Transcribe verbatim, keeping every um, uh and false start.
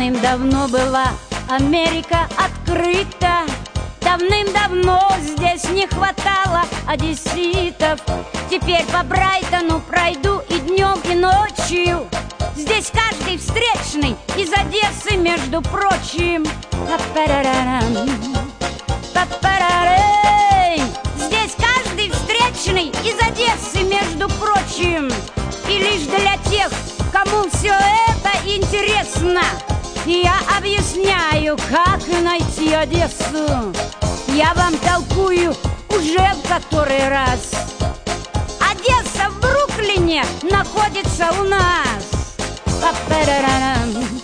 Давным-давно была Америка открыта. Давным-давно здесь не хватало одесситов. Теперь по Брайтону пройду и днем, и ночью. Здесь каждый встречный из Одессы, между прочим. Па-па-ра-ра-рам, па-па-ра-рей. Здесь каждый встречный из Одессы, между прочим. И лишь для тех, кому все это интересно, я объясняю, как найти Одессу. Я вам толкую уже в который раз. Одесса в Бруклине находится у нас. Па-па-ра-ра-рам.